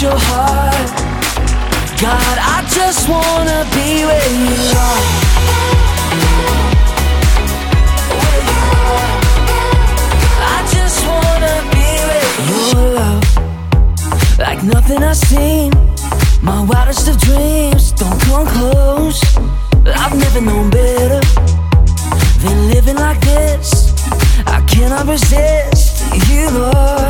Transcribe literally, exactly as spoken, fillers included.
your heart. God, I just wanna be where you are. I just wanna be where your love, like nothing I've seen, my wildest of dreams, don't come close. I've never known better than living like this. I cannot resist you, Lord.